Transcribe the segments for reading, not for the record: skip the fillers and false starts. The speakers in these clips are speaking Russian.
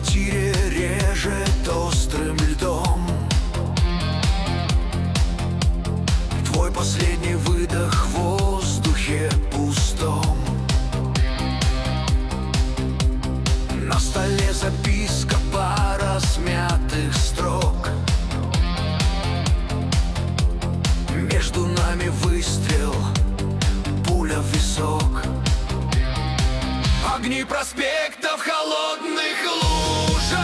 квартире режет острым льдом. Твой последний выдох в воздухе пустом. На столе записка, пара смятых строк. Между нами выстрел, пуля в висок. Огни проспекта в холодных лужах.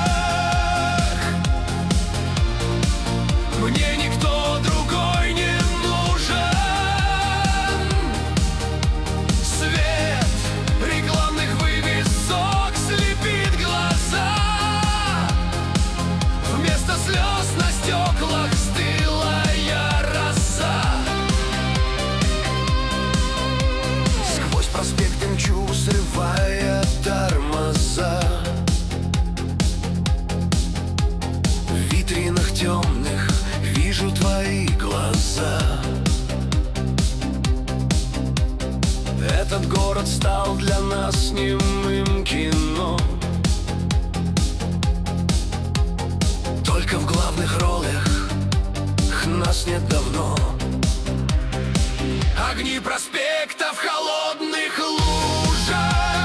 Мне никто другой не нужен. Свет рекламных вывесок слепит глаза. Вместо слез на стеклах стылая роса. Сквозь проспекты мчу, срывая тормоза. В витринах темных вижу твои глаза. Этот город стал для нас немым кино. Только в главных ролях нас нет давно. Огни проспекта в холодных лужах.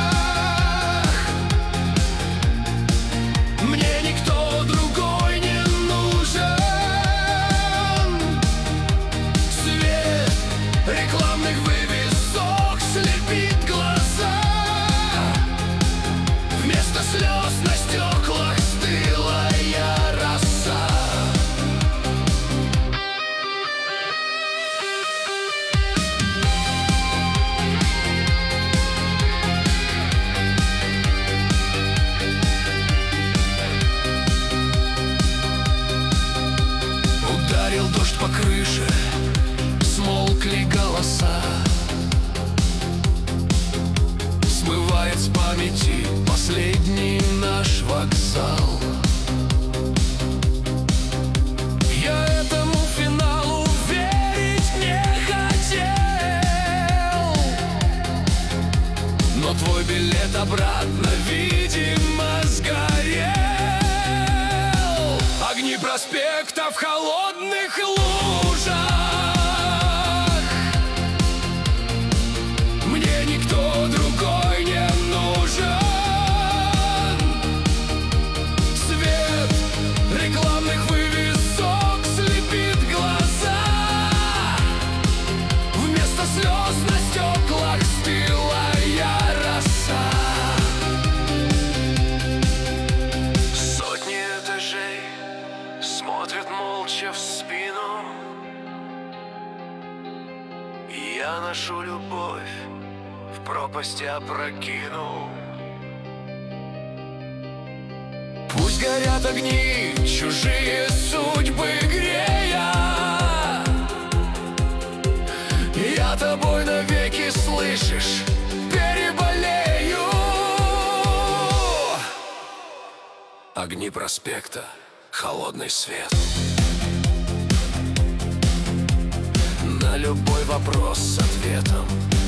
Мне никто другой не нужен. Свет рекламных вывесок слепит глаза. Вместо слез на стеклах стылая роса. Ударил дождь по крыше, смолкли голоса. Смывает с памяти последний наш вокзал. Я этому финалу верить не хотел, но твой билет обратно, видимо, сгорел. Огни проспекта в холодных лужах. Мне никто другой не нужен. Свет рекламных вывесок слепит глаза. Вместо слез на стеклах стылая роса. Сотни этажей смотрят молча в спину. И я нашу любовь в пропасти опрокину. Пусть горят огни, чужие судьбы грея. Я тобой навеки, слышишь, переболею. Огни проспекта, холодный свет. На любой вопрос с ответом.